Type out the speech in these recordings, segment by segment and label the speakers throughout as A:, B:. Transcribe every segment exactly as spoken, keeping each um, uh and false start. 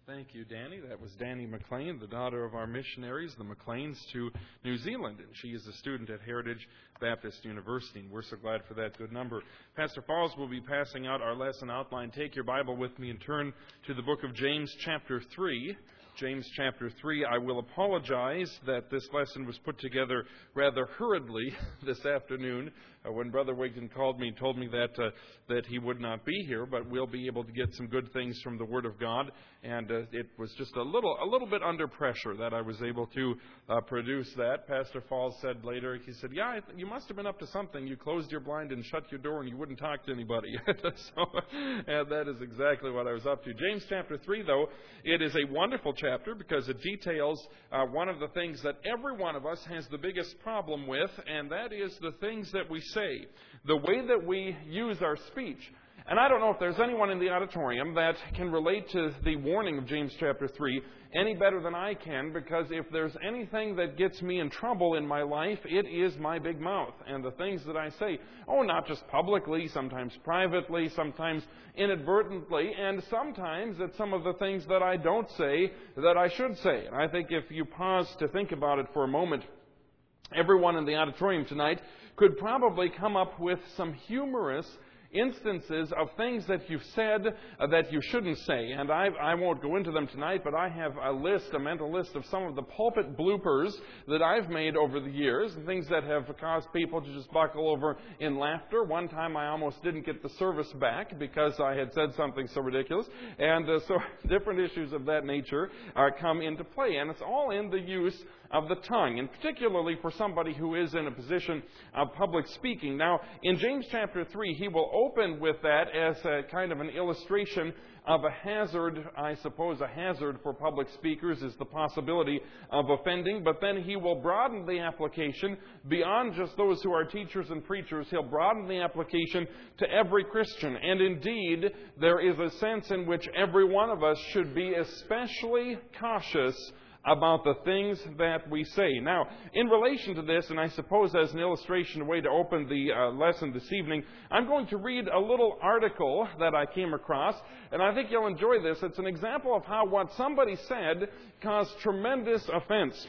A: Thank you, Danny. That was Danny McLean, the daughter of our missionaries, the McLeans, to New Zealand. And she is a student at Heritage Baptist University, and we're so glad for that good number. Pastor Falls will be passing out our lesson outline. Take your Bible with me and turn to the book of James, chapter three. James chapter three. I will apologize that this lesson was put together rather hurriedly this afternoon uh, when Brother Wigton called me and told me that uh, that he would not be here, but we'll be able to get some good things from the Word of God. And uh, it was just a little a little bit under pressure that I was able to uh, produce that. Pastor Falls said later, he said, yeah, you must have been up to something. You closed your blind and shut your door and you wouldn't talk to anybody. so, and that is exactly what I was up to. James chapter three, though, it is a wonderful chapter. Chapter because it details uh, one of the things that every one of us has the biggest problem with, and that is the things that we say, the way that we use our speech. And I don't know if there's anyone in the auditorium that can relate to the warning of James chapter three any better than I can, because if there's anything that gets me in trouble in my life, it is my big mouth and the things that I say. Oh, not just publicly, sometimes privately, sometimes inadvertently, and sometimes it's some of the things that I don't say that I should say. And I think if you pause to think about it for a moment, everyone in the auditorium tonight could probably come up with some humorous instances of things that you've said uh, that you shouldn't say. And I, I won't go into them tonight, but I have a list, a mental list of some of the pulpit bloopers that I've made over the years, and things that have caused people to just buckle over in laughter. One time I almost didn't get the service back because I had said something so ridiculous. And uh, so different issues of that nature uh, come into play. And it's all in the use of the tongue, and particularly for somebody who is in a position of public speaking. Now, in James chapter three, he will open with that as a kind of an illustration of a hazard. I suppose a hazard for public speakers is the possibility of offending, but then he will broaden the application beyond just those who are teachers and preachers. He'll broaden the application to every Christian. And indeed, there is a sense in which every one of us should be especially cautious about the things that we say. Now, in relation to this, and I suppose as an illustration, a way to open the uh, lesson this evening, I'm going to read a little article that I came across, and I think you'll enjoy this. It's an example of how what somebody said caused tremendous offense.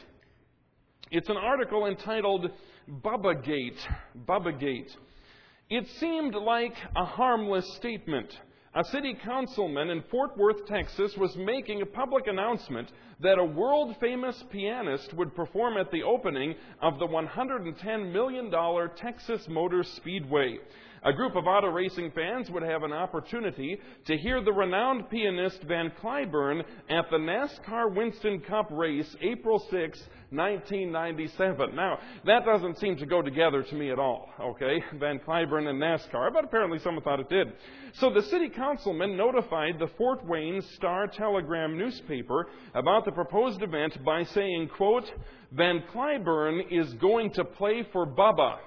A: It's an article entitled Bubbagate. Bubbagate. It seemed like a harmless statement. A city councilman in Fort Worth, Texas, was making a public announcement that a world-famous pianist would perform at the opening of the one hundred ten million dollars Texas Motor Speedway. A group of auto racing fans would have an opportunity to hear the renowned pianist Van Cliburn at the NASCAR Winston Cup race, April sixth, nineteen ninety-seven. Now, that doesn't seem to go together to me at all, okay? Van Cliburn and NASCAR, but apparently someone thought it did. So the city councilman notified the Fort Wayne Star-Telegram newspaper about the proposed event by saying, quote, Van Cliburn is going to play for Bubba.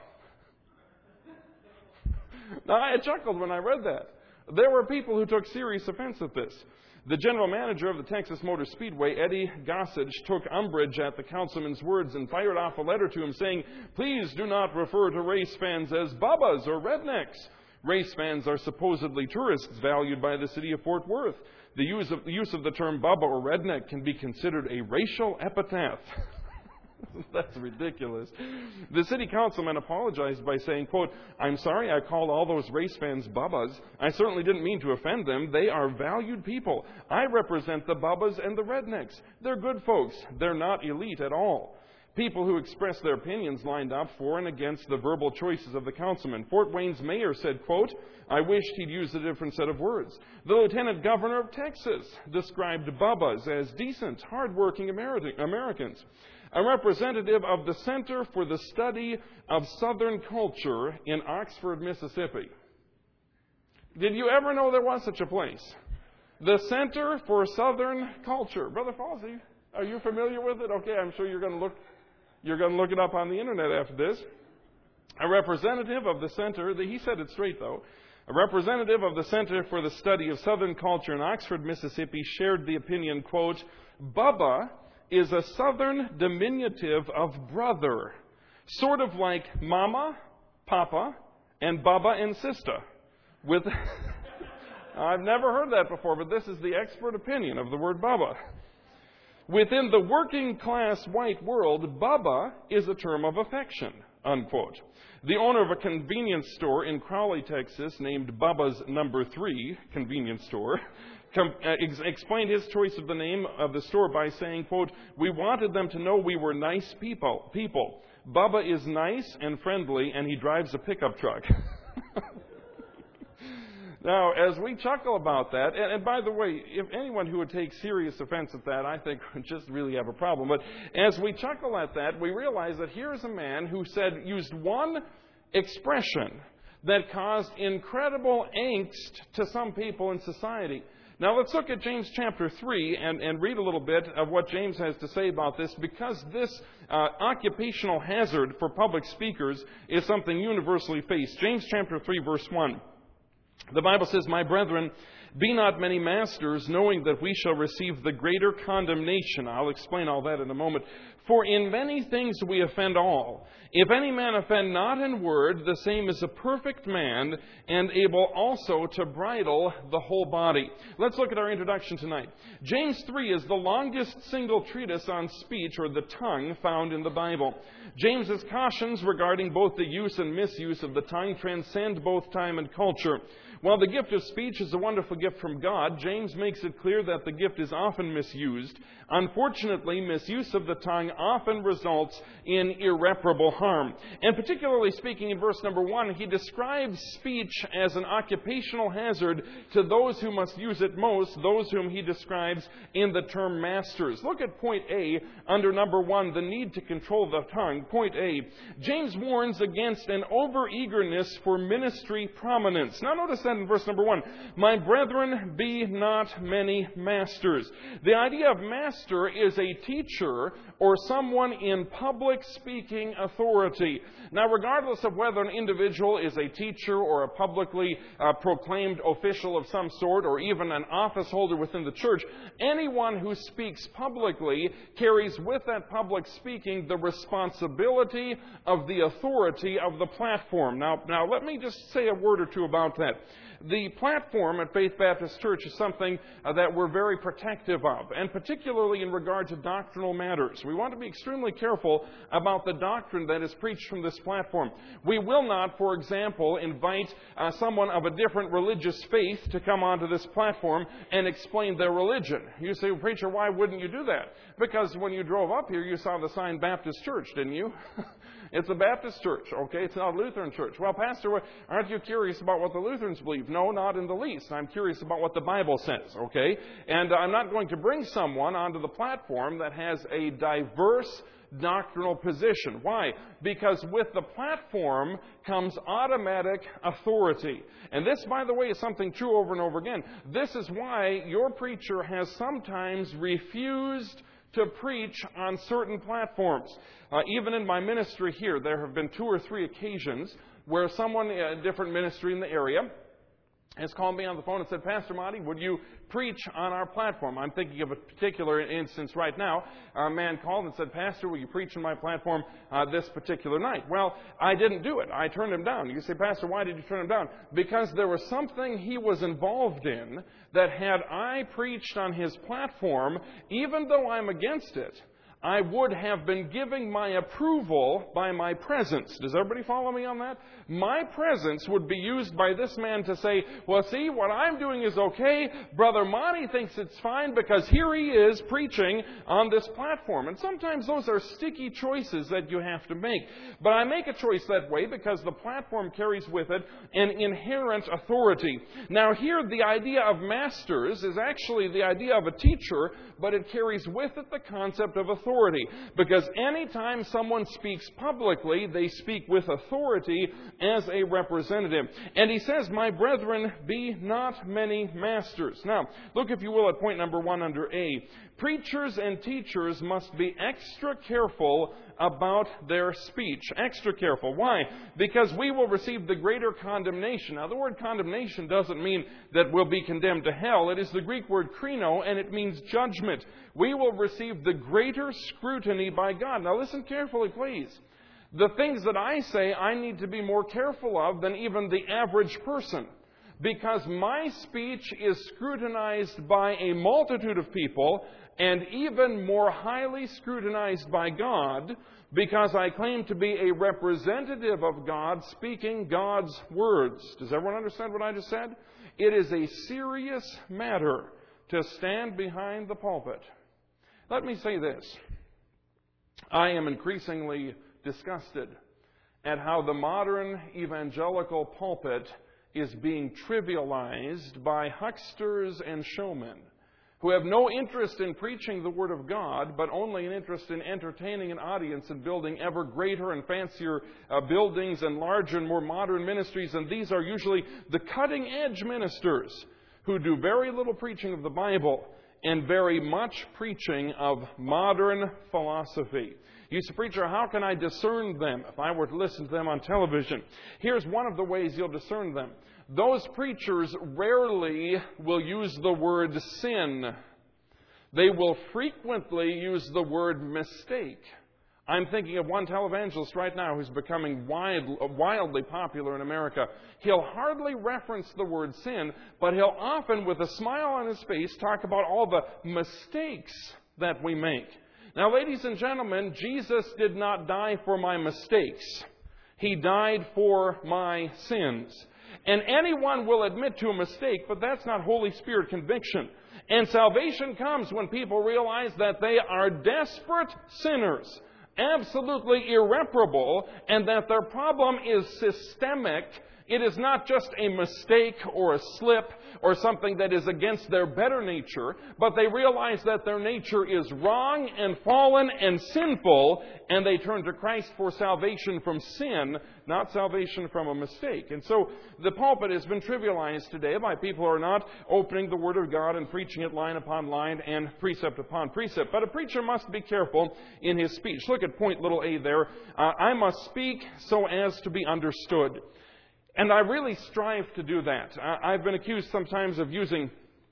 A: Now, I chuckled when I read that. There were people who took serious offense at this. The general manager of the Texas Motor Speedway, Eddie Gossage, took umbrage at the councilman's words and fired off a letter to him saying, please do not refer to race fans as bubbas or rednecks. Race fans are supposedly tourists valued by the city of Fort Worth. The use of, the use of the term bubba or redneck can be considered a racial epithet. That's ridiculous. The city councilman apologized by saying, quote, I'm sorry I called all those race fans bubbas. I certainly didn't mean to offend them. They are valued people. I represent the bubbas and the rednecks. They're good folks. They're not elite at all. People who expressed their opinions lined up for and against the verbal choices of the councilman. Fort Wayne's mayor said, quote, I wished he'd used a different set of words. The lieutenant governor of Texas described bubbas as decent, hardworking Americans. A representative of the Center for the Study of Southern Culture in Oxford, Mississippi. Did you ever know there was such a place? The Center for Southern Culture. Brother Falsey, are you familiar with it? Okay, I'm sure you're going to look you're going to look it up on the internet after this. A representative of the Center, he said it straight though, a representative of the Center for the Study of Southern Culture in Oxford, Mississippi shared the opinion, quote, Bubba is a Southern diminutive of brother, sort of like Mama, Papa, and Baba and Sista, with I've never heard that before, but this is the expert opinion of the word Bubba. Within the working class white world, Bubba is a term of affection, unquote. The owner of a convenience store in Crowley, Texas, named Bubba's Number Three Convenience Store, com- uh, ex- explained his choice of the name of the store by saying, quote, "We wanted them to know we were nice people. people. Bubba is nice and friendly, and he drives a pickup truck." Now, as we chuckle about that, and, and by the way, if anyone who would take serious offense at that, I think would just really have a problem. But as we chuckle at that, we realize that here's a man who said, used one expression that caused incredible angst to some people in society. Now, let's look at James chapter three and, and read a little bit of what James has to say about this, because this uh, occupational hazard for public speakers is something universally faced. James chapter three, verse one. The Bible says, "My brethren, be not many masters, knowing that we shall receive the greater condemnation." I'll explain all that in a moment. "For in many things we offend all. If any man offend not in word, the same is a perfect man, and able also to bridle the whole body." Let's look at our introduction tonight. James three is the longest single treatise on speech, or the tongue, found in the Bible. James's cautions regarding both the use and misuse of the tongue transcend both time and culture. While the gift of speech is a wonderful gift from God, James makes it clear that the gift is often misused. Unfortunately, misuse of the tongue often results in irreparable harm. And particularly speaking in verse number one, he describes speech as an occupational hazard to those who must use it most, those whom he describes in the term masters. Look at point A under number one, the need to control the tongue. Point A, James warns against an over-eagerness for ministry prominence. Now notice that in verse number one, "My brethren, be not many masters." The idea of master is a teacher or someone in public speaking authority. Now, regardless of whether an individual is a teacher or a publicly uh, proclaimed official of some sort, or even an office holder within the church, anyone who speaks publicly carries with that public speaking the responsibility of the authority of the platform. Now, now let me just say a word or two about that. The platform at Faith Baptist Church is something uh, that we're very protective of, and particularly in regard to doctrinal matters. We want to be extremely careful about the doctrine that is preached from this platform. We will not, for example, invite uh, someone of a different religious faith to come onto this platform and explain their religion. You say, well, "Preacher, why wouldn't you do that?" Because when you drove up here, you saw the sign Baptist Church, didn't you? It's a Baptist church, okay? It's not a Lutheran church. Well, Pastor, aren't you curious about what the Lutherans believe? No, not in the least. I'm curious about what the Bible says, okay? And I'm not going to bring someone onto the platform that has a diverse doctrinal position. Why? Because with the platform comes automatic authority. And this, by the way, is something true over and over again. This is why your preacher has sometimes refused to preach on certain platforms. Uh, even in my ministry here, there have been two or three occasions where someone in a different ministry in the area has called me on the phone and said, "Pastor Monty, would you preach on our platform?" I'm thinking of a particular instance right now. A man called and said, "Pastor, will you preach on my platform uh, this particular night?" Well, I didn't do it. I turned him down. You say, "Pastor, why did you turn him down?" Because there was something he was involved in that had I preached on his platform, even though I'm against it, I would have been giving my approval by my presence. Does everybody follow me on that? My presence would be used by this man to say, "Well, see, what I'm doing is okay. Brother Monty thinks it's fine because here he is preaching on this platform." And sometimes those are sticky choices that you have to make. But I make a choice that way because the platform carries with it an inherent authority. Now here, the idea of masters is actually the idea of a teacher, but it carries with it the concept of authority. Authority, because anytime someone speaks publicly, they speak with authority as a representative. And he says, "My brethren, be not many masters." Now, look if you will at point number one under A. Preachers and teachers must be extra careful about their speech. Extra careful. Why? Because we will receive the greater condemnation. Now, the word condemnation doesn't mean that we'll be condemned to hell. It is the Greek word krino, and it means judgment. We will receive the greater scrutiny by God. Now, listen carefully, please. The things that I say, I need to be more careful of than even the average person. because my speech is scrutinized by a multitude of people, and even more highly scrutinized by God, because I claim to be a representative of God speaking God's words. Does everyone understand what I just said? It is a serious matter to stand behind the pulpit. Let me say this. I am increasingly disgusted at how the modern evangelical pulpit is being trivialized by hucksters and showmen who have no interest in preaching the Word of God, but only an interest in entertaining an audience and building ever greater and fancier uh, buildings and larger and more modern ministries. And these are usually the cutting-edge ministers who do very little preaching of the Bible and very much preaching of modern philosophy. You say, preacher, how can I discern them if I were to listen to them on television? Here's one of the ways you'll discern them. Those preachers rarely will use the word sin. They will frequently use the word mistake. I'm thinking of one televangelist right now who's becoming wild, wildly popular in America. He'll hardly reference the word sin, but he'll often, with a smile on his face, talk about all the mistakes that we make. Now, ladies and gentlemen, Jesus did not die for my mistakes. He died for my sins. And anyone will admit to a mistake, but that's not Holy Spirit conviction. And salvation comes when people realize that they are desperate sinners, absolutely irreparable, and that their problem is systemic. It is not just a mistake or a slip or something that is against their better nature, but they realize that their nature is wrong and fallen and sinful, and they turn to Christ for salvation from sin, not salvation from a mistake. And so the pulpit has been trivialized today by people who are not opening the Word of God and preaching it line upon line and precept upon precept. But a preacher must be careful in his speech. Look at point little a there. Uh, I must speak so as to be understood. And I really strive to do that. I've been accused sometimes of using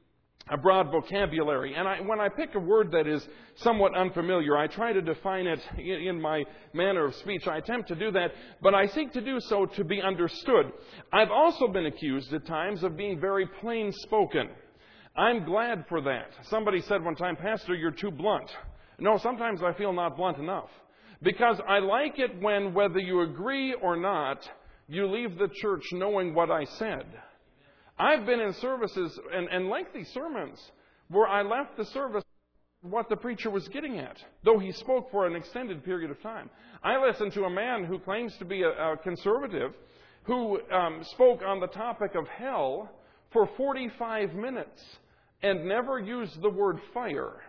A: a broad vocabulary. And I, when I pick a word that is somewhat unfamiliar, I try to define it in, in my manner of speech. I attempt to do that, but I seek to do so to be understood. I've also been accused at times of being very plain-spoken. I'm glad for that. Somebody said one time, Pastor, you're too blunt. No, sometimes I feel not blunt enough. Because I like it when, whether you agree or not, you leave the church knowing what I said. I've been in services and, and lengthy sermons where I left the service what the preacher was getting at, though he spoke for an extended period of time. I listened to a man who claims to be a, a conservative who um, spoke on the topic of hell for forty-five minutes and never used the word fire.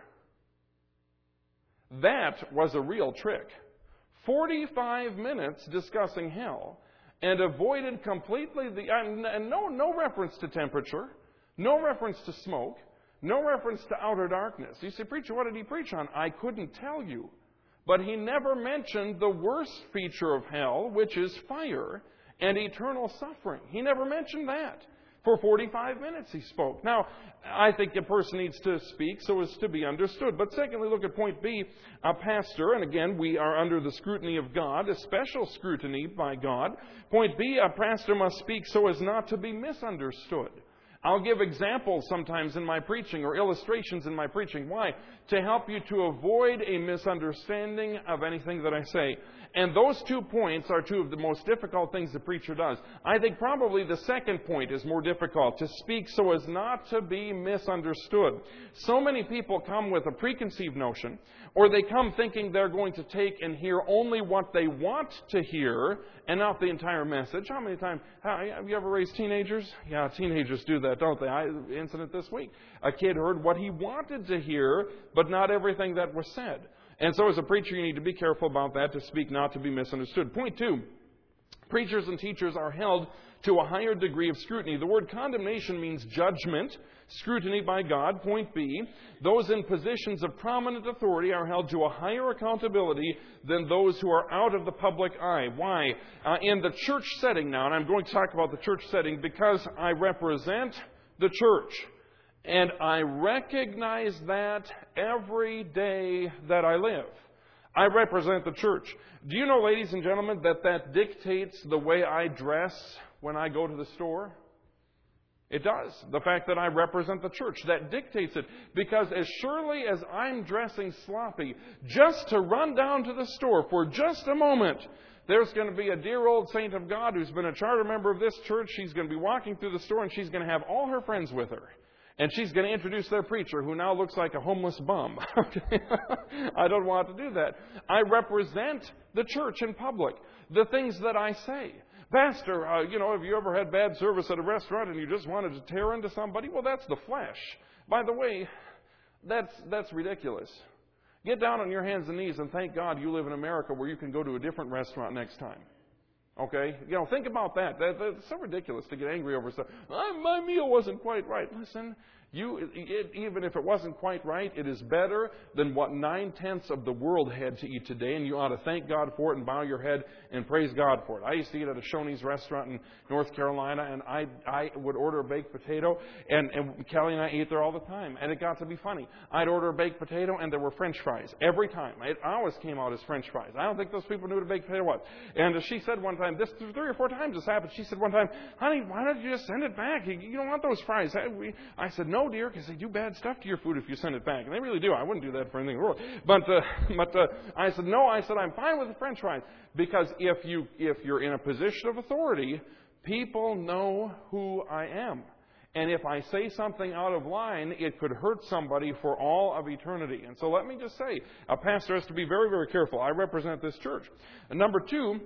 A: That was a real trick. forty-five minutes discussing hell, and avoided completely the, and no, no reference to temperature, no reference to smoke, no reference to outer darkness. You say, preacher, what did he preach on? I couldn't tell you. But he never mentioned the worst feature of hell, which is fire and eternal suffering. He never mentioned that. For forty-five minutes he spoke. Now, I think a person needs to speak so as to be understood. But secondly, look at point B. A pastor, and again, we are under the scrutiny of God, a special scrutiny by God. Point B, a pastor must speak so as not to be misunderstood. I'll give examples sometimes in my preaching or illustrations in my preaching. Why? To help you to avoid a misunderstanding of anything that I say. And those two points are two of the most difficult things the preacher does. I think probably the second point is more difficult, to speak so as not to be misunderstood. So many people come with a preconceived notion, or they come thinking they're going to take and hear only what they want to hear and not the entire message. How many times, have you ever raised teenagers? Yeah, teenagers do that, don't they? I, incident this week. A kid heard what he wanted to hear, but not everything that was said. And so as a preacher, you need to be careful about that, to speak not to be misunderstood. Point two, preachers and teachers are held to a higher degree of scrutiny. The word condemnation means judgment, scrutiny by God. Point B, those in positions of prominent authority are held to a higher accountability than those who are out of the public eye. Why? Uh, in the church setting now, and I'm going to talk about the church setting because I represent the church. And I recognize that every day that I live. I represent the church. Do you know, ladies and gentlemen, that that dictates the way I dress when I go to the store? It does. The fact that I represent the church, that dictates it. Because as surely as I'm dressing sloppy, just to run down to the store for just a moment, there's going to be a dear old saint of God who's been a charter member of this church. She's going to be walking through the store and she's going to have all her friends with her. And she's going to introduce their preacher, who now looks like a homeless bum. I don't want to do that. I represent the church in public. The things that I say. Pastor, uh, you know, have you ever had bad service at a restaurant and you just wanted to tear into somebody? Well, that's the flesh. By the way, that's that's ridiculous. Get down on your hands and knees and thank God you live in America where you can go to a different restaurant next time. Okay? You know, think about that. that that's so ridiculous to get angry over stuff. My meal wasn't quite right. Listen, you, it, even if it wasn't quite right, it is better than what nine-tenths of the world had to eat today, and you ought to thank God for it and bow your head and praise God for it. I used to eat at a Shoney's restaurant in North Carolina, and I I would order a baked potato, and, and Kelly and I ate there all the time, and it got to be funny. I'd order a baked potato, and there were French fries every time. It always came out as French fries. I don't think those people knew what a baked potato was. And she said one time, this three or four times this happened, she said one time, honey, why don't you just send it back? You, you don't want those fries. I, we, I said, no, dear, because they do bad stuff to your food if you send it back. And they really do. I wouldn't do that for anything in the world. But, uh, but uh, I said, no, I said, I'm fine with the French fries. Because if, you, if you're in a position of authority, people know who I am. And if I say something out of line, it could hurt somebody for all of eternity. And so let me just say, a pastor has to be very, very careful. I represent this church. And number two,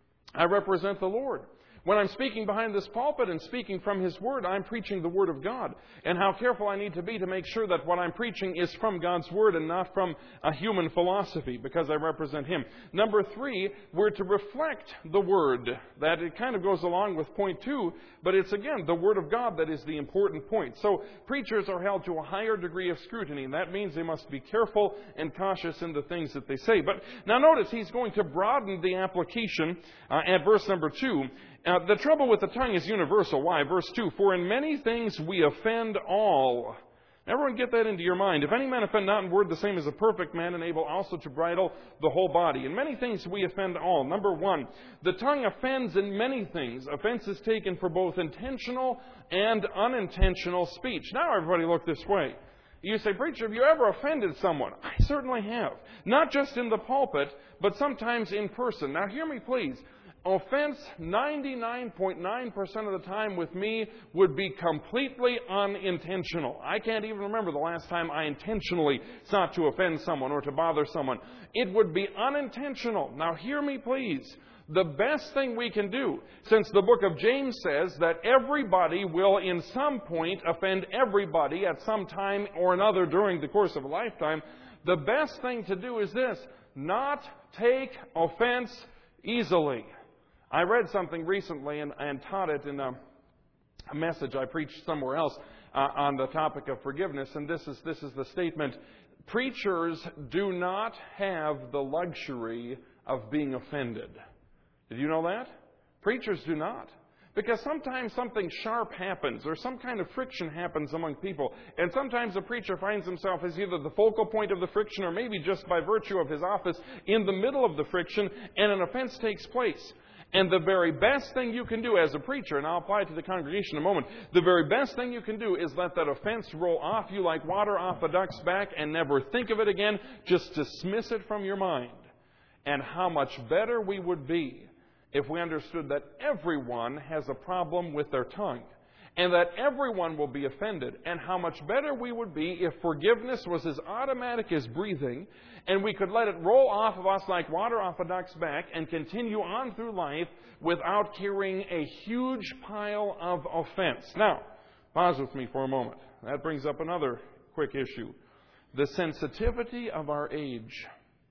A: I represent the Lord. When I'm speaking behind this pulpit and speaking from His Word, I'm preaching the Word of God. And how careful I need to be to make sure that what I'm preaching is from God's Word and not from a human philosophy, because I represent Him. Number three, we're to reflect the Word. That it kind of goes along with point two, but it's again the Word of God that is the important point. So preachers are held to a higher degree of scrutiny, and that means they must be careful and cautious in the things that they say. But now notice he's going to broaden the application uh, at verse number two. Uh, the trouble with the tongue is universal. Why? Verse two, for in many things we offend all. Everyone get that into your mind. If any man offend not in word, the same as a perfect man, and able also to bridle the whole body. In many things we offend all. Number one, the tongue offends in many things. Offense is taken for both intentional and unintentional speech. Now everybody look this way. You say, preacher, have you ever offended someone? I certainly have. Not just in the pulpit, but sometimes in person. Now hear me please. Offense, ninety-nine point nine percent of the time with me, would be completely unintentional. I can't even remember the last time I intentionally sought to offend someone or to bother someone. It would be unintentional. Now hear me please. The best thing we can do, since the book of James says that everybody will in some point offend everybody at some time or another during the course of a lifetime, the best thing to do is this: not take offense easily. I read something recently and, and taught it in a, a message I preached somewhere else uh, on the topic of forgiveness, and this is this is the statement: preachers do not have the luxury of being offended. Did you know that? Preachers do not. Because sometimes something sharp happens or some kind of friction happens among people. And sometimes a preacher finds himself as either the focal point of the friction or maybe just by virtue of his office in the middle of the friction, and an offense takes place. And the very best thing you can do as a preacher, and I'll apply it to the congregation in a moment, the very best thing you can do is let that offense roll off you like water off a duck's back and never think of it again. Just dismiss it from your mind. And how much better we would be if we understood that everyone has a problem with their tongue and that everyone will be offended, and how much better we would be if forgiveness was as automatic as breathing and we could let it roll off of us like water off a duck's back and continue on through life without carrying a huge pile of offense. Now, pause with me for a moment. That brings up another quick issue. The sensitivity of our age.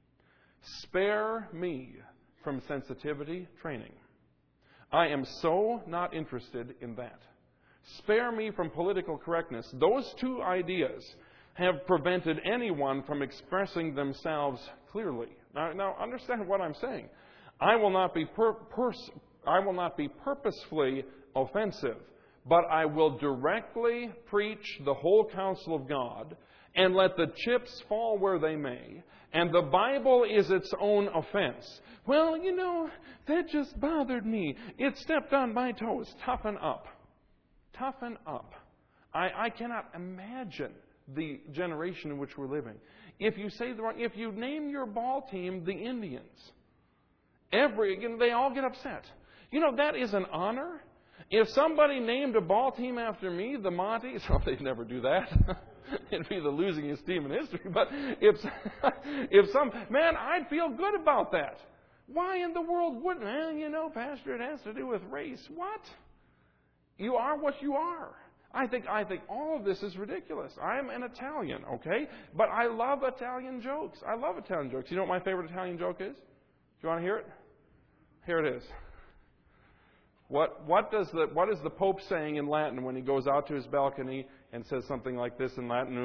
A: Spare me from sensitivity training. I am so not interested in that. Spare me from political correctness. Those two ideas have prevented anyone from expressing themselves clearly. Now, now understand what I'm saying. I will not be per, pers, I will not be purposefully offensive, but I will directly preach the whole counsel of God and let the chips fall where they may. And the Bible is its own offense. Well, you know, that just bothered me. It stepped on my toes. Toughen up. Toughen up. I, I cannot imagine the generation in which we're living. If you say the wrong, if you name your ball team the Indians, every you know, they all get upset. You know, that is an honor. If somebody named a ball team after me, the Monties, well, they'd never do that. It'd be the losingest team in history. But if if some man, I'd feel good about that. Why in the world wouldn't? Well, you know, Pastor, it has to do with race. What? You are what you are. I think I think all of this is ridiculous. I'm an Italian, okay? But I love Italian jokes. I love Italian jokes. You know what my favorite Italian joke is? Do you want to hear it? Here it is. What what does the what is the Pope saying in Latin when he goes out to his balcony and says something like this in Latin?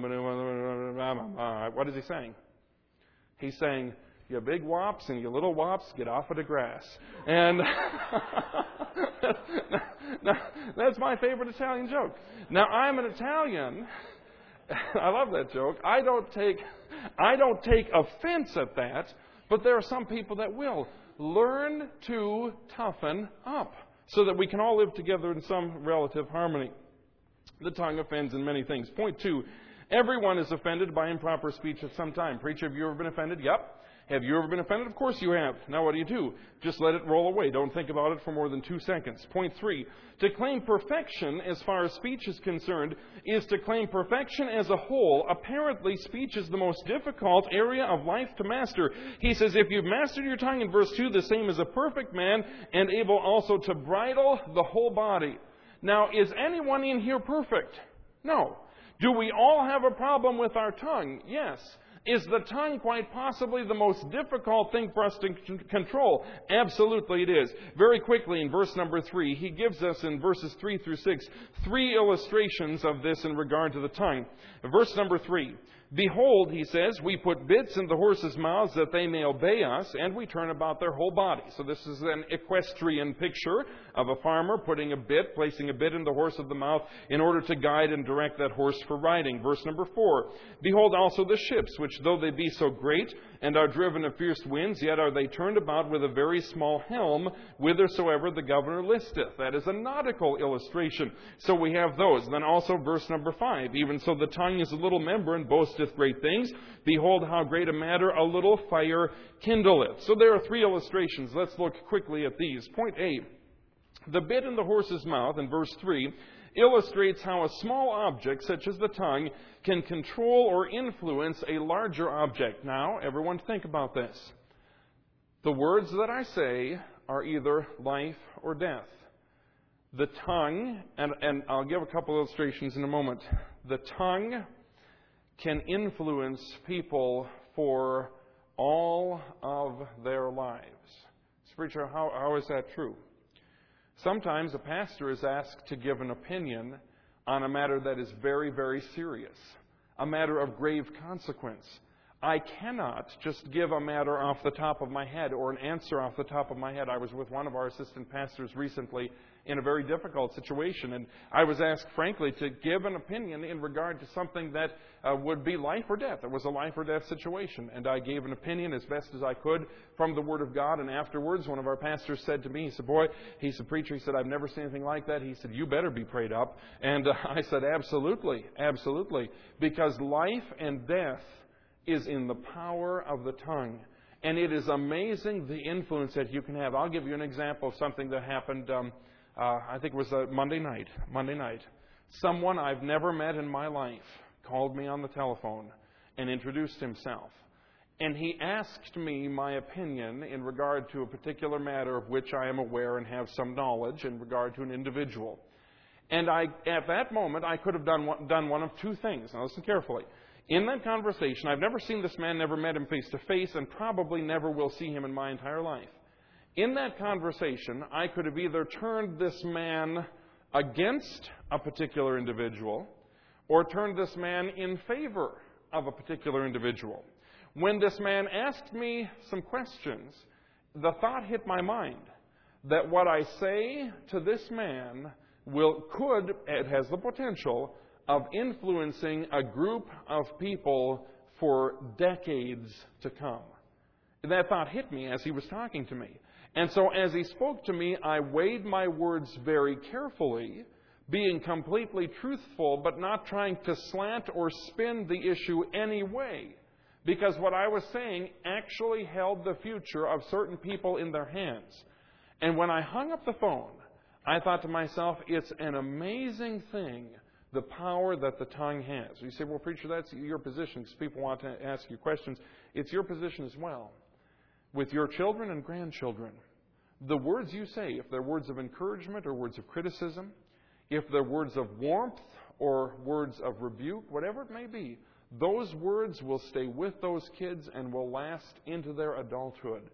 A: What is he saying? He's saying, "You big wops and you little wops, get off of the grass." And now, that's my favorite Italian joke. Now, I'm an Italian. I love that joke. I don't take I don't take offense at that, but there are some people that will. Learn to toughen up so that we can all live together in some relative harmony. The tongue offends in many things. Point two, everyone is offended by improper speech at some time. Preacher, have you ever been offended? Yep. Have you ever been offended? Of course you have. Now what do you do? Just let it roll away. Don't think about it for more than two seconds. Point three, to claim perfection as far as speech is concerned is to claim perfection as a whole. Apparently, speech is the most difficult area of life to master. He says, if you've mastered your tongue in verse two, the same as a perfect man and able also to bridle the whole body. Now, is anyone in here perfect? No. Do we all have a problem with our tongue? Yes. Is the tongue quite possibly the most difficult thing for us to c- control? Absolutely it is. Very quickly in verse number three, he gives us in verses three through six, three illustrations of this in regard to the tongue. Verse number three, behold, he says, we put bits in the horses' mouths that they may obey us, and we turn about their whole body. So this is an equestrian picture of a farmer putting a bit, placing a bit in the horse of the mouth in order to guide and direct that horse for riding. Verse number four, behold also the ships, which though they be so great and are driven of fierce winds, yet are they turned about with a very small helm, whithersoever the governor listeth. That is a nautical illustration. So we have those. Then also verse number five, even so the tongue is a little member and boasteth great things. Behold how great a matter a little fire kindleth. So there are three illustrations. Let's look quickly at these. Point A, the bit in the horse's mouth in verse three illustrates how a small object, such as the tongue, can control or influence a larger object. Now, everyone think about this. The words that I say are either life or death. The tongue, and, and I'll give a couple illustrations in a moment. The tongue can influence people for all of their lives. Preacher, how, how is that true? Sometimes a pastor is asked to give an opinion on a matter that is very, very serious, a matter of grave consequence. I cannot just give a matter off the top of my head or an answer off the top of my head. I was with one of our assistant pastors recently in a very difficult situation, and I was asked, frankly, to give an opinion in regard to something that uh, would be life or death. It was a life or death situation, and I gave an opinion as best as I could from the Word of God, and afterwards one of our pastors said to me, he said, boy, he said, preacher, he said, I've never seen anything like that. He said, you better be prayed up. And uh, I said, absolutely, absolutely, because life and death is in the power of the tongue. And it is amazing the influence that you can have. I'll give you an example of something that happened, um, uh, I think it was uh, Monday night. Monday night. Someone I've never met in my life called me on the telephone and introduced himself. And he asked me my opinion in regard to a particular matter of which I am aware and have some knowledge in regard to an individual. And I, at that moment, I could have done one, done one of two things. Now listen carefully. In that conversation, I've never seen this man, never met him face to face, and probably never will see him in my entire life. In that conversation, I could have either turned this man against a particular individual or turned this man in favor of a particular individual. When this man asked me some questions, the thought hit my mind that what I say to this man will could, it has the potential of influencing a group of people for decades to come. That thought hit me as he was talking to me. And so as he spoke to me, I weighed my words very carefully being completely truthful, but not trying to slant or spin the issue any way. Because what I was saying actually held the future of certain people in their hands. And when I hung up the phone, I thought to myself, it's an amazing thing, the power that the tongue has. You say, well, preacher, that's your position because people want to ask you questions. It's your position as well. With your children and grandchildren, the words you say, if they're words of encouragement or words of criticism, if they're words of warmth or words of rebuke, whatever it may be, those words will stay with those kids and will last into their adulthood.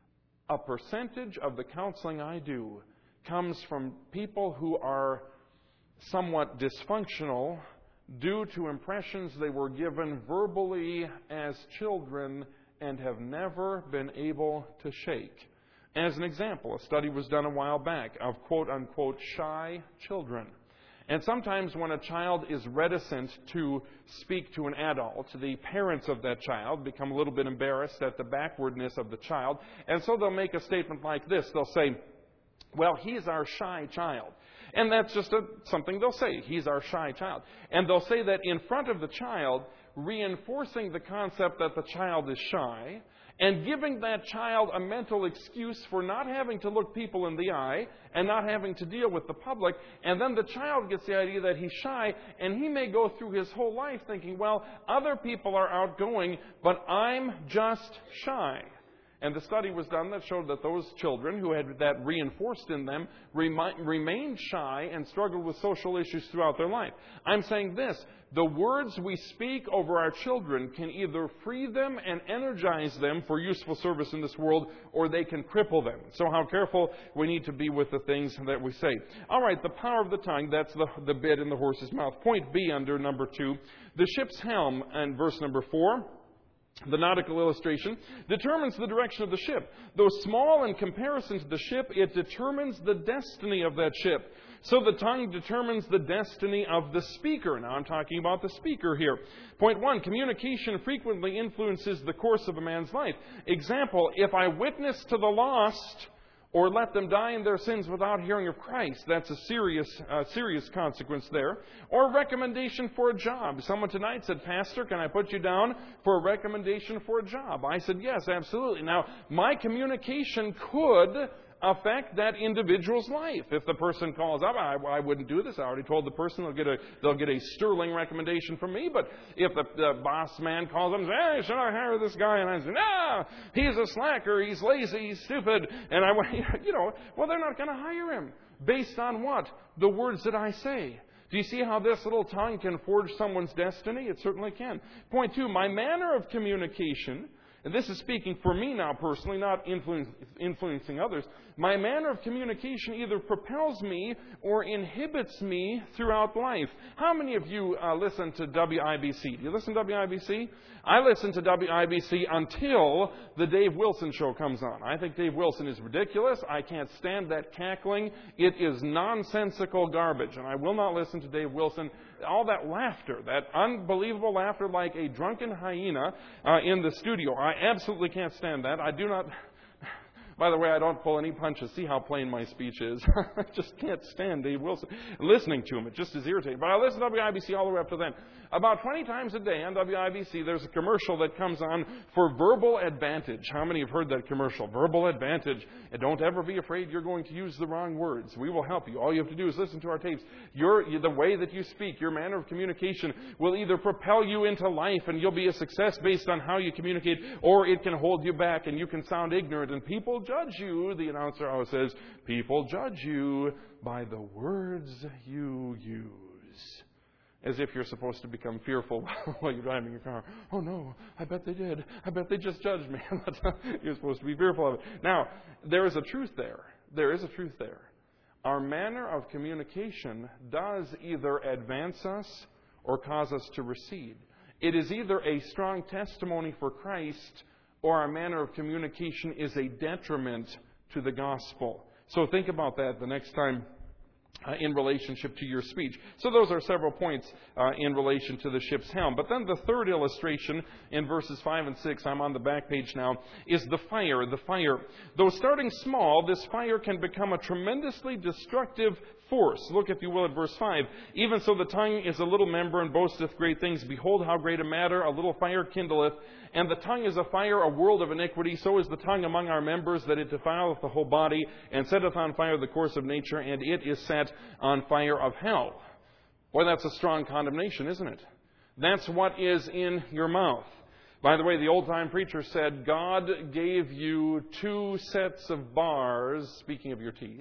A: A percentage of the counseling I do comes from people who are somewhat dysfunctional due to impressions they were given verbally as children and have never been able to shake. As an example, a study was done a while back of quote-unquote shy children. And sometimes when a child is reticent to speak to an adult, the parents of that child become a little bit embarrassed at the backwardness of the child. And so they'll make a statement like this. They'll say, well, he's our shy child. And that's just a, something they'll say. He's our shy child. And they'll say that in front of the child, reinforcing the concept that the child is shy, and giving that child a mental excuse for not having to look people in the eye and not having to deal with the public. And then the child gets the idea that he's shy, and he may go through his whole life thinking, well, other people are outgoing, but I'm just shy. And the study was done that showed that those children who had that reinforced in them remi- remained shy and struggled with social issues throughout their life. I'm saying this, the words we speak over our children can either free them and energize them for useful service in this world, or they can cripple them. So how careful we need to be with the things that we say. All right, the power of the tongue, that's the, the bit in the horse's mouth. Point B under number two, the ship's helm, and verse number four. The nautical illustration determines the direction of the ship. Though small in comparison to the ship, it determines the destiny of that ship. So the tongue determines the destiny of the speaker. Now I'm talking about the speaker here. Point one, communication frequently influences the course of a man's life. Example, if I witness to the lost, or let them die in their sins without hearing of Christ. That's a serious, uh, serious consequence there. Or recommendation for a job. Someone tonight said, Pastor, can I put you down for a recommendation for a job? I said, yes, absolutely. Now, my communication could affect that individual's life. If the person calls up, I, I wouldn't do this. I already told the person they'll get a they'll get a sterling recommendation from me. But if the, the boss man calls up and says, hey, should I hire this guy? And I say, no, he's a slacker, he's lazy, he's stupid. And I went, you know, well, they're not going to hire him. Based on what? The words that I say. Do you see how this little tongue can forge someone's destiny? It certainly can. Point two, my manner of communication, and this is speaking for me now personally, not influence, influencing others. My manner of communication either propels me or inhibits me throughout life. How many of you uh, listen to W I B C? Do you listen to W I B C? I listen to W I B C until the Dave Wilson show comes on. I think Dave Wilson is ridiculous. I can't stand that cackling. It is nonsensical garbage, and I will not listen to Dave Wilson. All that laughter, that unbelievable laughter like a drunken hyena uh, in the studio. I absolutely can't stand that. I do not... By the way, I don't pull any punches. See how plain my speech is. I just can't stand Dave Wilson. Listening to him, it just is irritating. But I listen to W I B C all the way up to then. About twenty times a day on W I B C, there's a commercial that comes on for verbal advantage. How many have heard that commercial? Verbal advantage. And don't ever be afraid you're going to use the wrong words. We will help you. All you have to do is listen to our tapes. Your, the way that you speak, your manner of communication will either propel you into life and you'll be a success based on how you communicate, or it can hold you back and you can sound ignorant and people judge you. The announcer always says, people judge you by the words you use. As if you're supposed to become fearful while you're driving your car. Oh no, I bet they did. I bet they just judged me. You're supposed to be fearful of it. Now, there is a truth there. There is a truth there. Our manner of communication does either advance us or cause us to recede. It is either a strong testimony for Christ, or our manner of communication is a detriment to the gospel. So think about that the next time Uh, in relationship to your speech. So those are several points uh, in relation to the ship's helm. But then the third illustration in verses five and six, I'm on the back page now, is the fire. The fire. Though starting small, this fire can become a tremendously destructive force. Look, if you will, at verse five. Even so the tongue is a little member and boasteth great things. Behold, how great a matter a little fire kindleth. And the tongue is a fire, a world of iniquity. So is the tongue among our members, that it defileth the whole body, and setteth on fire the course of nature, and it is set on fire of hell. Boy, that's a strong condemnation, isn't it? That's what is in your mouth. By the way, the old-time preacher said, God gave you two sets of bars, speaking of your teeth,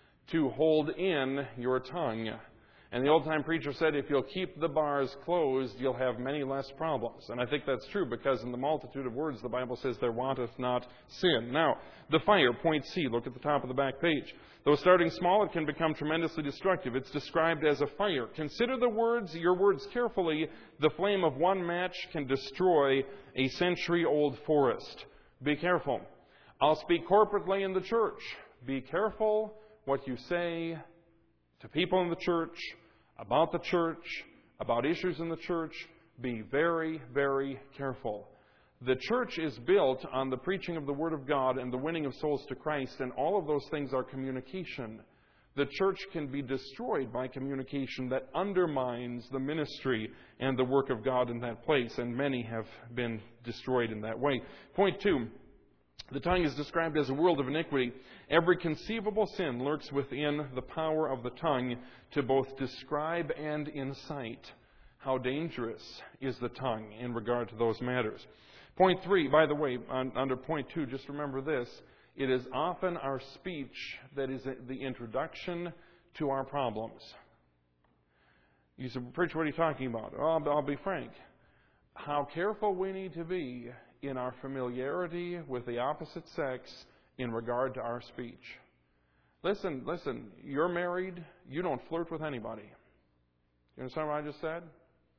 A: to hold in your tongue. And the old-time preacher said, if you'll keep the bars closed, you'll have many less problems. And I think that's true, because in the multitude of words, the Bible says, there wanteth not sin. Now, the fire, point C, look at the top of the back page. Though starting small, it can become tremendously destructive. It's described as a fire. Consider the words, your words carefully. The flame of one match can destroy a century-old forest. Be careful. I'll speak corporately in the church. Be careful what you say to people in the church, about the church, about issues in the church. Be very, very careful. The church is built on the preaching of the Word of God and the winning of souls to Christ, and all of those things are communication. The church can be destroyed by communication that undermines the ministry and the work of God in that place, and many have been destroyed in that way. Point two. The tongue is described as a world of iniquity. Every conceivable sin lurks within the power of the tongue to both describe and incite. How dangerous is the tongue in regard to those matters. Point three, by the way, on, under point two, just remember this. It is often our speech that is the introduction to our problems. You say, preacher, what are you talking about? Oh, I'll, I'll be frank. How careful we need to be in our familiarity with the opposite sex in regard to our speech. Listen, listen, you're married, you don't flirt with anybody. You understand what I just said?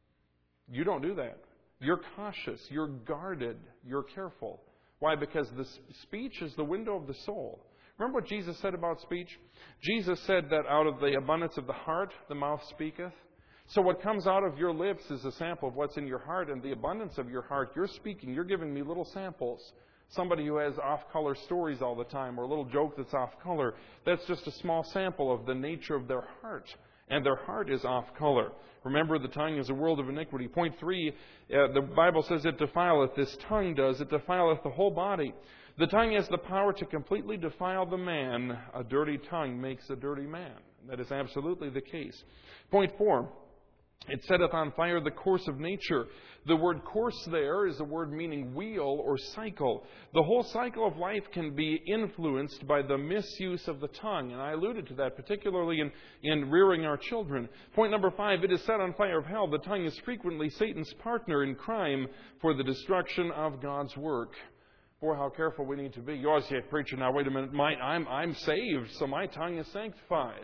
A: You don't do that. You're cautious, you're guarded, you're careful. Why? Because the speech is the window of the soul. Remember what Jesus said about speech? Jesus said that out of the abundance of the heart, the mouth speaketh. So what comes out of your lips is a sample of what's in your heart, and the abundance of your heart, you're speaking, you're giving me little samples. Somebody who has off-color stories all the time, or a little joke that's off-color, that's just a small sample of the nature of their heart. And their heart is off-color. Remember, the tongue is a world of iniquity. Point three, uh, the Bible says it defileth. This tongue does. It defileth the whole body. The tongue has the power to completely defile the man. A dirty tongue makes a dirty man. That is absolutely the case. Point four. It setteth on fire the course of nature. The word course there is a word meaning wheel or cycle. The whole cycle of life can be influenced by the misuse of the tongue. And I alluded to that particularly in, in rearing our children. Point number five, it is set on fire of hell. The tongue is frequently Satan's partner in crime for the destruction of God's work. Boy, how careful we need to be. You always say, preacher, now wait a minute, my, I'm, I'm saved, so my tongue is sanctified.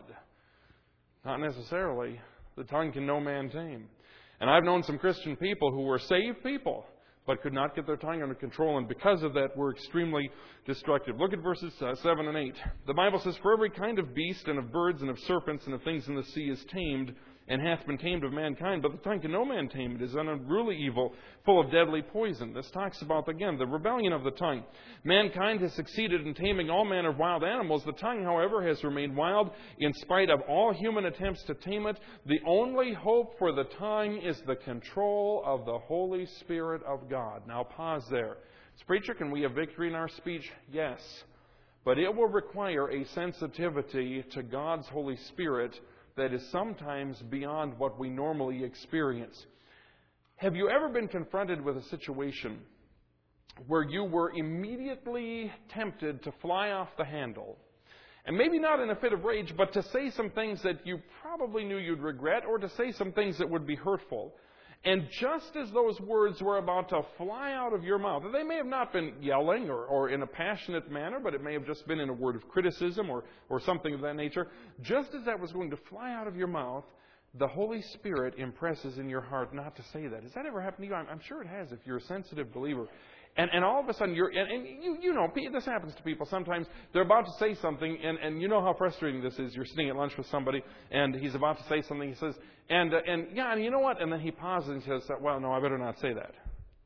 A: Not necessarily. The tongue can no man tame. And I've known some Christian people who were saved people, but could not get their tongue under control, and because of that were extremely destructive. Look at verses uh, seven and eight. The Bible says, for every kind of beast, and of birds, and of serpents, and of things in the sea is tamed, and hath been tamed of mankind. But the tongue can no man tame. It is an unruly evil, full of deadly poison. This talks about, again, the rebellion of the tongue. Mankind has succeeded in taming all manner of wild animals. The tongue, however, has remained wild in spite of all human attempts to tame it. The only hope for the tongue is the control of the Holy Spirit of God. Now pause there. So, preacher, can we have victory in our speech? Yes. But it will require a sensitivity to God's Holy Spirit that is sometimes beyond what we normally experience. Have you ever been confronted with a situation where you were immediately tempted to fly off the handle, and maybe not in a fit of rage, but to say some things that you probably knew you'd regret, or to say some things that would be hurtful? And just as those words were about to fly out of your mouth, they may have not been yelling or, or in a passionate manner, but it may have just been in a word of criticism or, or something of that nature. Just as that was going to fly out of your mouth, the Holy Spirit impresses in your heart not to say that. Has that ever happened to you? I'm, I'm sure it has if you're a sensitive believer. And, and all of a sudden, you're, and, and you, you know, this happens to people sometimes. They're about to say something, and, and you know how frustrating this is. You're sitting at lunch with somebody, and he's about to say something. He says, and, uh, and yeah, and you know what? And then he pauses and says, well, no, I better not say that.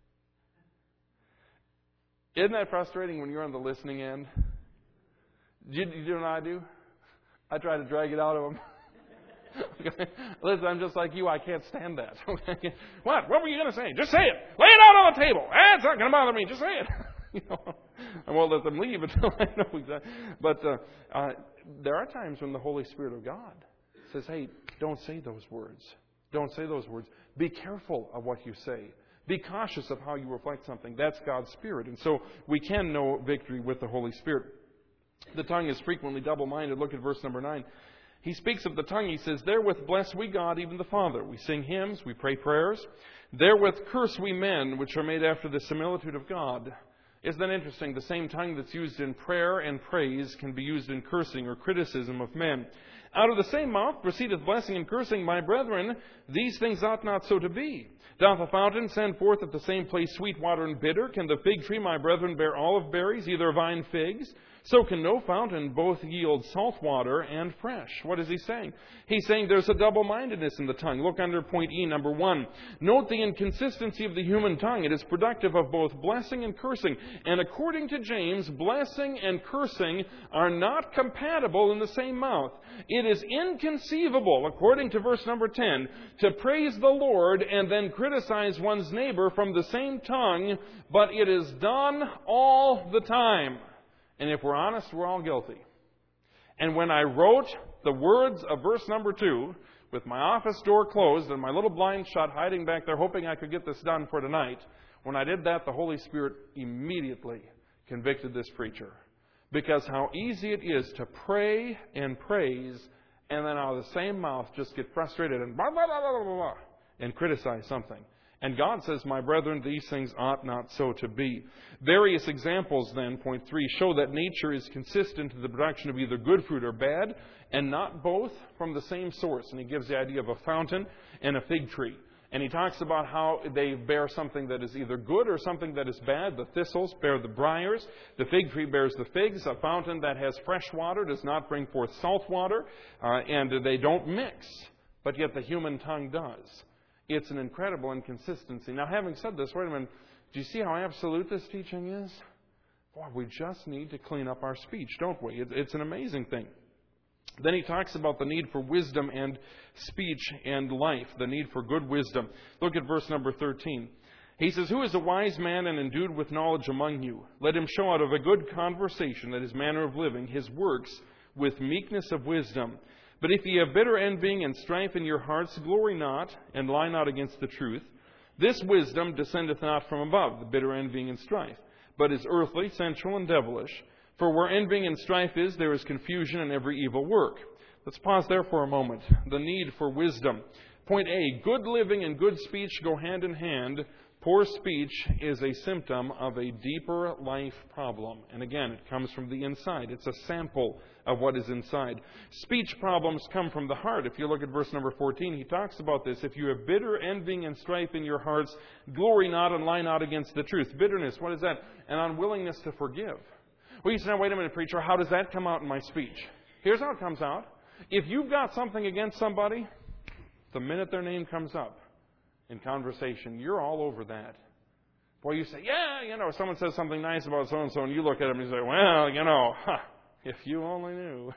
A: Isn't that frustrating when you're on the listening end? You, you know what I do? I try to drag it out of them. Listen, I'm just like you. I can't stand that. What? What were you going to say? Just say it. Lay it out on the table. Ah, it's not going to bother me. Just say it. You know, I won't let them leave until I know exactly. But uh, uh, there are times when the Holy Spirit of God says, hey, don't say those words. Don't say those words. Be careful of what you say. Be cautious of how you reflect something. That's God's Spirit. And so we can know victory with the Holy Spirit. The tongue is frequently double-minded. Look at verse number nine. He speaks of the tongue. He says, therewith bless we God, even the Father. We sing hymns, we pray prayers. Therewith curse we men, which are made after the similitude of God. Isn't that interesting? The same tongue that's used in prayer and praise can be used in cursing or criticism of men. Out of the same mouth proceedeth blessing and cursing. My brethren, these things ought not so to be. Doth a fountain send forth at the same place sweet water and bitter? Can the fig tree, my brethren, bear olive berries, either vine figs? So can no fountain both yield salt water and fresh. What is he saying? He's saying there's a double-mindedness in the tongue. Look under point E, number one. Note the inconsistency of the human tongue. It is productive of both blessing and cursing. And according to James, blessing and cursing are not compatible in the same mouth. It is inconceivable, according to verse number ten, to praise the Lord and then criticize one's neighbor from the same tongue, but it is done all the time. And if we're honest, we're all guilty. And when I wrote the words of verse number two, with my office door closed and my little blind shut, hiding back there, hoping I could get this done for tonight, when I did that, the Holy Spirit immediately convicted this preacher. Because how easy it is to pray and praise, and then out of the same mouth just get frustrated and blah, blah, blah, blah, blah, blah, and criticize something. And God says, my brethren, these things ought not so to be. Various examples then, point three, show that nature is consistent to the production of either good fruit or bad, and not both from the same source. And he gives the idea of a fountain and a fig tree. And he talks about how they bear something that is either good or something that is bad. The thistles bear the briars. The fig tree bears the figs. A fountain that has fresh water does not bring forth salt water. Uh, and they don't mix. But yet the human tongue does. It's an incredible inconsistency. Now, having said this, wait a minute. Do you see how absolute this teaching is? Boy, we just need to clean up our speech, don't we? It's an amazing thing. Then he talks about the need for wisdom and speech and life, the need for good wisdom. Look at verse number thirteen. He says, who is a wise man and endued with knowledge among you? Let him show out of a good conversation, that his manner of living, his works, with meekness of wisdom. But if ye have bitter envying and strife in your hearts, glory not, and lie not against the truth. This wisdom descendeth not from above, the bitter envying and strife, but is earthly, sensual, and devilish. For where envying and strife is, there is confusion in every evil work. Let's pause there for a moment. The need for wisdom. Point A, good living and good speech go hand in hand. Poor speech is a symptom of a deeper life problem. And again, it comes from the inside. It's a sample of what is inside. Speech problems come from the heart. If you look at verse number fourteen, he talks about this. If you have bitter envying and strife in your hearts, glory not and lie not against the truth. Bitterness, what is that? An unwillingness to forgive. Well, you say, now, wait a minute, preacher, how does that come out in my speech? Here's how it comes out. If you've got something against somebody, the minute their name comes up in conversation, you're all over that. Boy, you say, yeah, you know, someone says something nice about so-and-so, and you look at them and you say, well, you know, huh, if you only knew.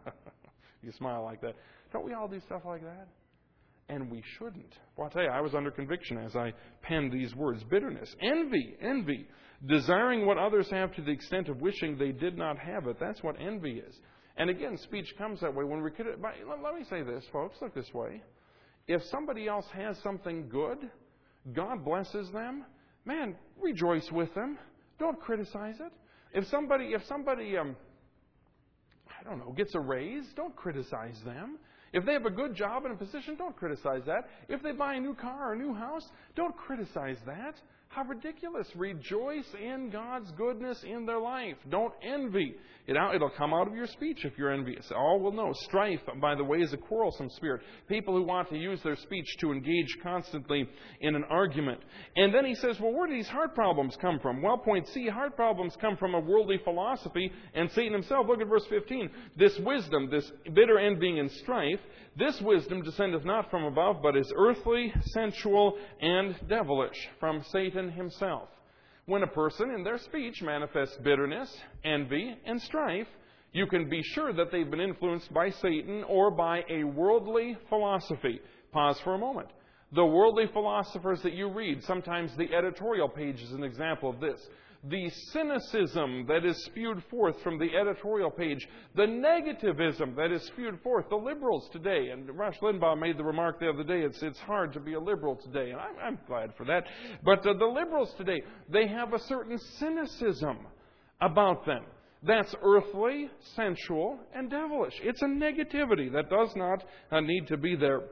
A: You smile like that. Don't we all do stuff like that? And we shouldn't. Well, I'll tell you, I was under conviction as I penned these words. Bitterness, envy, envy. Desiring what others have to the extent of wishing they did not have it. That's what envy is. And again, speech comes that way. When we could, let me say this, folks, look this way. If somebody else has something good, God blesses them, man, rejoice with them. Don't criticize it. If somebody, if somebody, um, I don't know, gets a raise, don't criticize them. If they have a good job and a position, don't criticize that. If they buy a new car or a new house, don't criticize that. How ridiculous. Rejoice in God's goodness in their life. Don't envy. It out, it'll come out of your speech if you're envious. All will know. Strife, by the way, is a quarrelsome spirit. People who want to use their speech to engage constantly in an argument. And then he says, well, where do these heart problems come from? Well, point C, heart problems come from a worldly philosophy and Satan himself. Look at verse fifteen. This wisdom, this bitter envying and strife, this wisdom descendeth not from above, but is earthly, sensual, and devilish, from Satan himself. When a person in their speech manifests bitterness, envy, and strife, you can be sure that they've been influenced by Satan or by a worldly philosophy. Pause for a moment. The worldly philosophers that you read, sometimes the editorial page is an example of this. The cynicism that is spewed forth from the editorial page, the negativism that is spewed forth, the liberals today, and Rush Limbaugh made the remark the other day, it's, it's hard to be a liberal today, and I'm, I'm glad for that. But uh, the liberals today, they have a certain cynicism about them. That's earthly, sensual, and devilish. It's a negativity that does not uh, need to be there.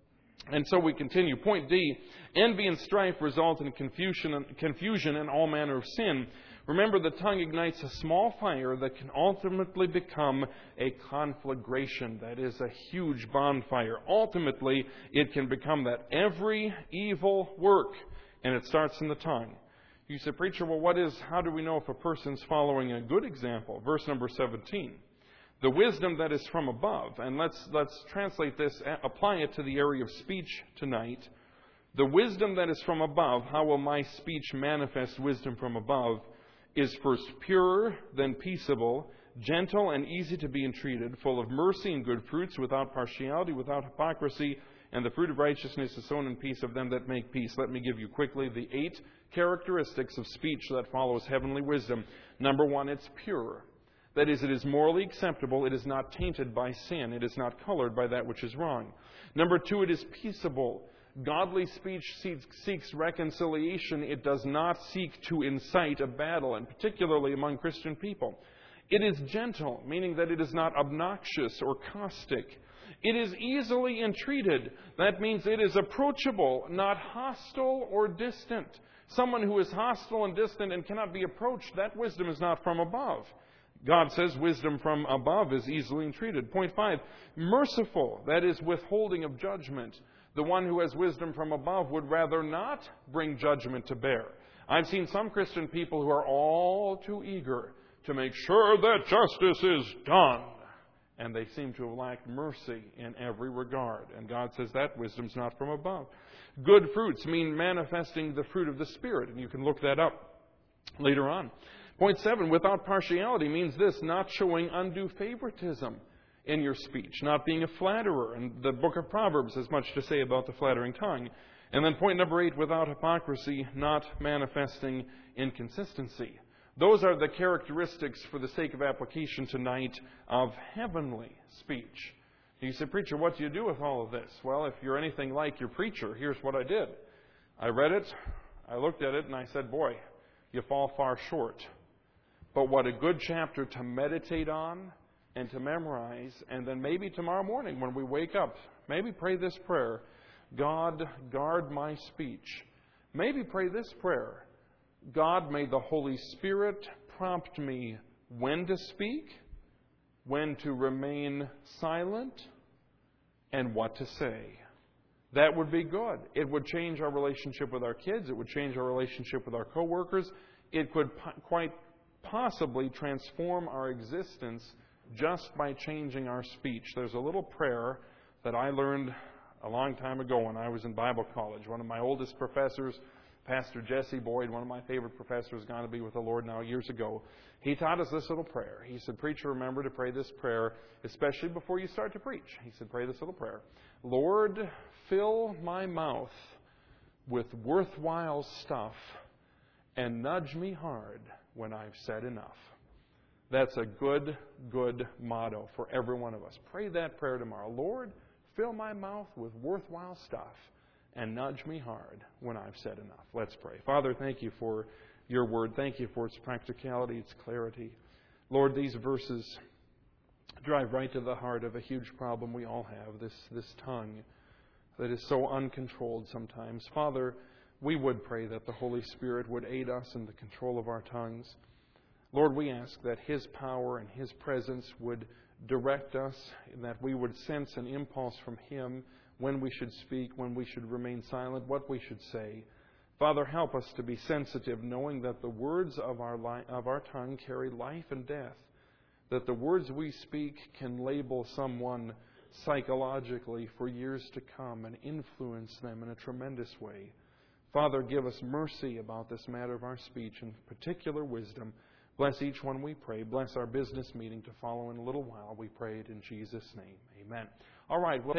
A: And so we continue. Point D, envy and strife result in confusion and, confusion and all manner of sin. Remember, the tongue ignites a small fire that can ultimately become a conflagration. That is a huge bonfire. Ultimately, it can become that. Every evil work, and it starts in the tongue. You say, preacher, well, what is, how do we know if a person's following a good example? Verse number seventeen. The wisdom that is from above, and let's let's translate this, apply it to the area of speech tonight. The wisdom that is from above, how will my speech manifest wisdom from above, is first pure, then peaceable, gentle and easy to be entreated, full of mercy and good fruits, without partiality, without hypocrisy, and the fruit of righteousness is sown in peace of them that make peace. Let me give you quickly the eight characteristics of speech that follows heavenly wisdom. Number one, it's pure. That is, it is morally acceptable. It is not tainted by sin. It is not colored by that which is wrong. Number two, it is peaceable. Godly speech seeks, seeks reconciliation. It does not seek to incite a battle, and particularly among Christian people. It is gentle, meaning that it is not obnoxious or caustic. It is easily entreated. That means it is approachable, not hostile or distant. Someone who is hostile and distant and cannot be approached, that wisdom is not from above. God says wisdom from above is easily entreated. Point five, merciful, that is withholding of judgment. The one who has wisdom from above would rather not bring judgment to bear. I've seen some Christian people who are all too eager to make sure that justice is done. And they seem to have lacked mercy in every regard. And God says that wisdom's not from above. Good fruits mean manifesting the fruit of the Spirit. And you can look that up later on. Point seven, without partiality means this, not showing undue favoritism in your speech, not being a flatterer. And the book of Proverbs has much to say about the flattering tongue. And then point number eight, without hypocrisy, not manifesting inconsistency. Those are the characteristics, for the sake of application tonight, of heavenly speech. You say, preacher, what do you do with all of this? Well, if you're anything like your preacher, here's what I did. I read it, I looked at it, and I said, boy, you fall far short. But what a good chapter to meditate on and to memorize, and then maybe tomorrow morning when we wake up, maybe pray this prayer, God, guard my speech. Maybe pray this prayer, God, may the Holy Spirit prompt me when to speak, when to remain silent, and what to say. That would be good. It would change our relationship with our kids. It would change our relationship with our coworkers. It could po- quite possibly transform our existence just by changing our speech. There's a little prayer that I learned a long time ago when I was in Bible college. One of my oldest professors, Pastor Jesse Boyd, one of my favorite professors, gone to be with the Lord now years ago, he taught us this little prayer. He said, preacher, remember to pray this prayer, especially before you start to preach. He said, pray this little prayer. Lord, fill my mouth with worthwhile stuff and nudge me hard when I've said enough. That's a good, good motto for every one of us. Pray that prayer tomorrow. Lord, fill my mouth with worthwhile stuff and nudge me hard when I've said enough. Let's pray. Father, thank you for your word. Thank you for its practicality, its clarity. Lord, these verses drive right to the heart of a huge problem we all have, this, this tongue that is so uncontrolled sometimes. Father, we would pray that the Holy Spirit would aid us in the control of our tongues. Lord, we ask that His power and His presence would direct us, and that we would sense an impulse from Him when we should speak, when we should remain silent, what we should say. Father, help us to be sensitive, knowing that the words of our li- of our tongue carry life and death, that the words we speak can label someone psychologically for years to come and influence them in a tremendous way. Father, give us mercy about this matter of our speech and particular wisdom. Bless each one, we pray. Bless our business meeting to follow in a little while. We pray it in Jesus' name. Amen. All right. Well,